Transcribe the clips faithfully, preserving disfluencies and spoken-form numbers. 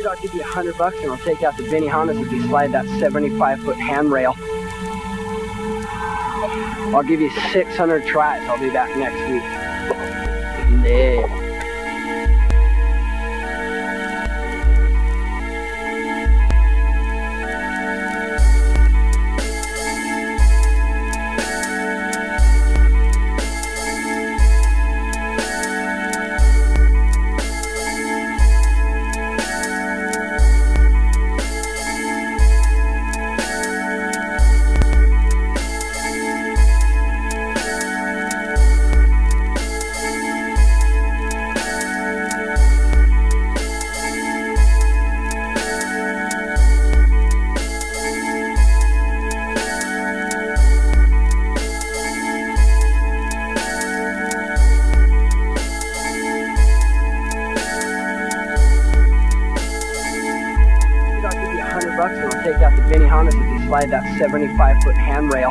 I'll give you a hundred bucks and I'll take out the Benny Hondas if you slide that seventy-five foot handrail. I'll give you six hundred tries. I'll be back next week. Yeah. Bucks and I'll take out the Benny Hondas if you slide that seventy-five foot handrail.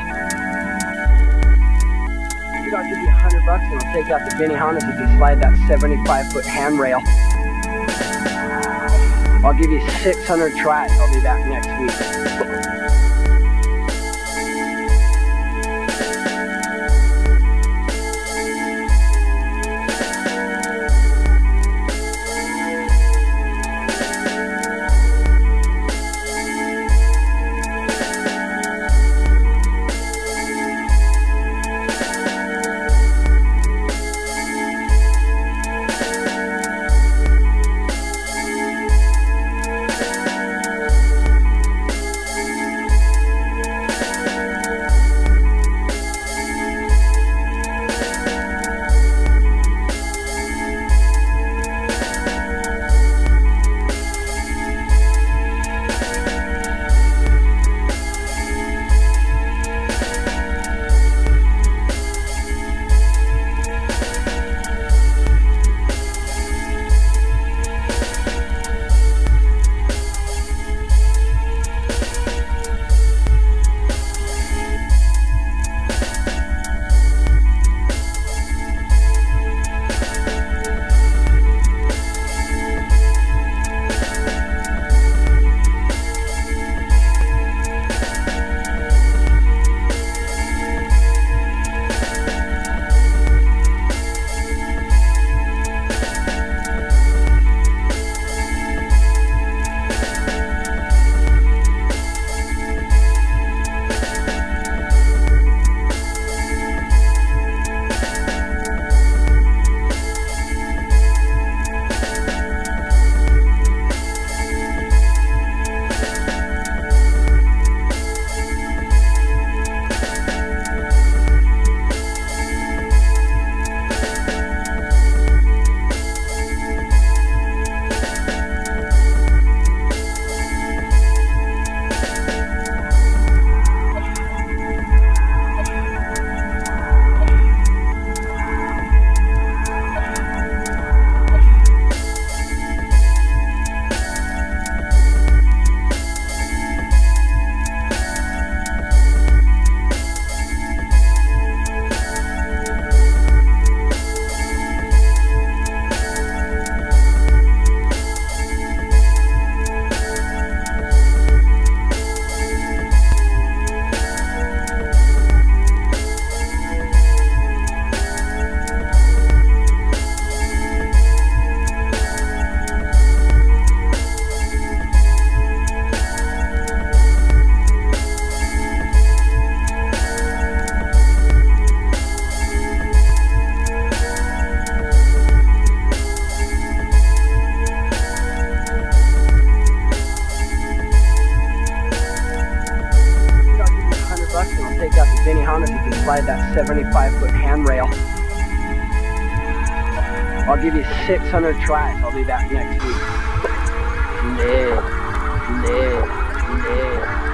I'll give you a hundred bucks and I'll take out the Benny Hondas if you slide that seventy-five foot handrail. I'll give you six hundred tries. I'll be back next week. Benny Hondas if you slide that seventy-five foot handrail. I'll give you six hundred tries. I'll be back next week. Yeah, yeah, yeah.